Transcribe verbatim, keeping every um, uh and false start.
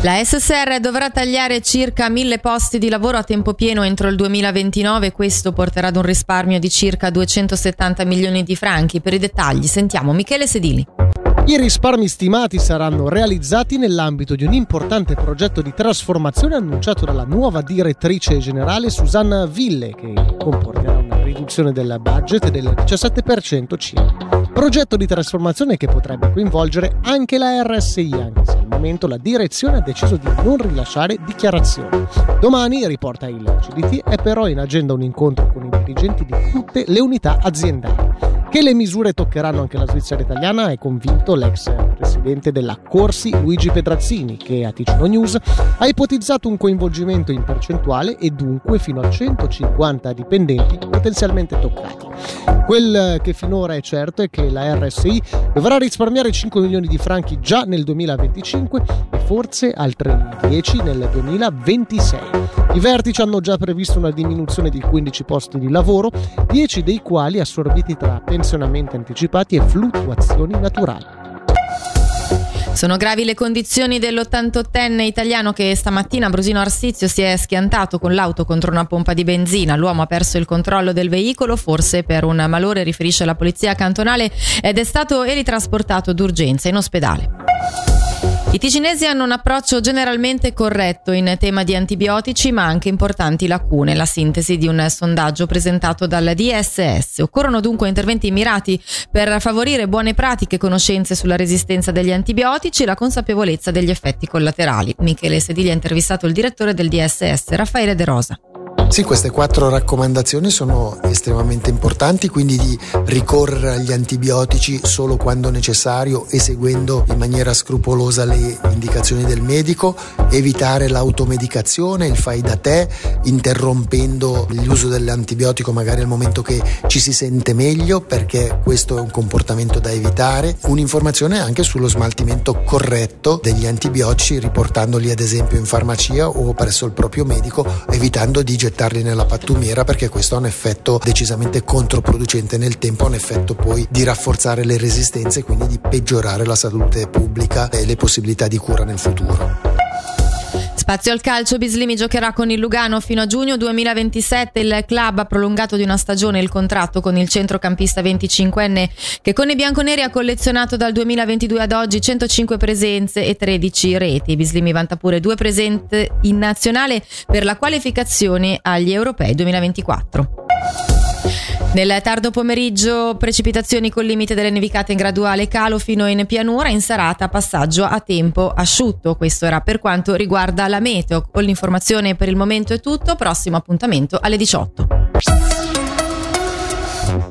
La S S R dovrà tagliare circa mille posti di lavoro a tempo pieno entro il duemilaventinove. Questo porterà ad un risparmio di circa duecentosettanta milioni di franchi. Per i dettagli sentiamo Michele Sedili. I risparmi stimati saranno realizzati nell'ambito di un importante progetto di trasformazione annunciato dalla nuova direttrice generale Susanna Ville, che comporterà una riduzione del budget del diciassette per cento circa. Progetto di trasformazione che potrebbe coinvolgere anche la R S I, anche se al momento la direzione ha deciso di non rilasciare dichiarazioni. Domani, riporta il C D T, è però in agenda un incontro con i dirigenti di tutte le unità aziendali. Che le misure toccheranno anche la Svizzera italiana è convinto l'ex presidente della Corsi Luigi Pedrazzini, che a Ticino News ha ipotizzato un coinvolgimento in percentuale e dunque fino a centocinquanta dipendenti potenzialmente toccati. Quel che finora è certo è che la R S I dovrà risparmiare cinque milioni di franchi già nel duemilaventicinque e forse altri dieci nel duemilaventisei. I vertici hanno già previsto una diminuzione di quindici posti di lavoro, dieci dei quali assorbiti tra pensionamenti anticipati e fluttuazioni naturali. Sono gravi le condizioni dell'ottantottenne italiano che stamattina a Brusino Arsizio si è schiantato con l'auto contro una pompa di benzina. L'uomo ha perso il controllo del veicolo, forse per un malore, riferisce la polizia cantonale, ed è stato ritrasportato d'urgenza in ospedale. I ticinesi hanno un approccio generalmente corretto in tema di antibiotici, ma anche importanti lacune. La sintesi di un sondaggio presentato dal D S S. Occorrono dunque interventi mirati per favorire buone pratiche, conoscenze sulla resistenza degli antibiotici e la consapevolezza degli effetti collaterali. Michele Sedili ha intervistato il direttore del D S S, Raffaele De Rosa. Sì, queste quattro raccomandazioni sono estremamente importanti, quindi di ricorrere agli antibiotici solo quando necessario e seguendo in maniera scrupolosa le indicazioni del medico, evitare l'automedicazione, il fai da te, interrompendo l'uso dell'antibiotico magari al momento che ci si sente meglio, perché questo è un comportamento da evitare. Un'informazione anche sullo smaltimento corretto degli antibiotici, riportandoli ad esempio in farmacia o presso il proprio medico, evitando di gettarli nella pattumiera, perché questo ha un effetto decisamente controproducente nel tempo, ha un effetto poi di rafforzare le resistenze e quindi di peggiorare la salute pubblica e le possibilità di cura nel futuro. Spazio al calcio, Bislimi giocherà con il Lugano fino a giugno duemilaventisette. Il club ha prolungato di una stagione il contratto con il centrocampista venticinquenne che con i bianconeri ha collezionato dal duemilaventidue ad oggi centocinque presenze e tredici reti. Bislimi vanta pure due presenze in nazionale per la qualificazione agli europei duemilaventiquattro. Nel tardo pomeriggio precipitazioni con limite delle nevicate in graduale calo fino in pianura, in serata passaggio a tempo asciutto. Questo era per quanto riguarda la meteo. Con l'informazione per il momento è tutto, prossimo appuntamento alle diciotto.